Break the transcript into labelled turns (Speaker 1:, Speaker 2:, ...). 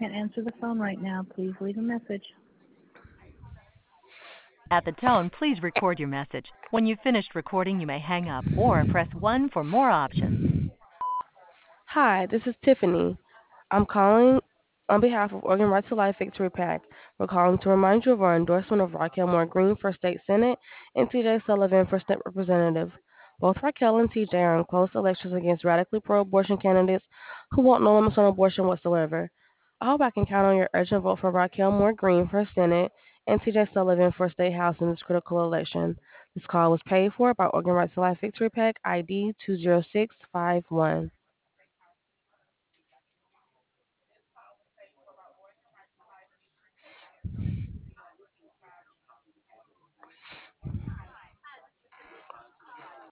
Speaker 1: can't answer the phone right now. Please leave a message.
Speaker 2: At the tone, please record your message. When you've finished recording, you may hang up or press 1 for more options.
Speaker 3: Hi, this is Tiffany. I'm calling on behalf of Oregon Right to Life Victory PAC. We're calling to remind you of our endorsement of Raquel Moore Green for State Senate and TJ Sullivan for State Representative. Both Raquel and TJ are in close elections against radically pro-abortion candidates who want no limits on abortion whatsoever. I hope I can count on your urgent vote for Raquel Moore Green for Senate and TJ Sullivan for State House in this critical election. This call was paid for by Oregon Right to Life Victory PAC ID 20651.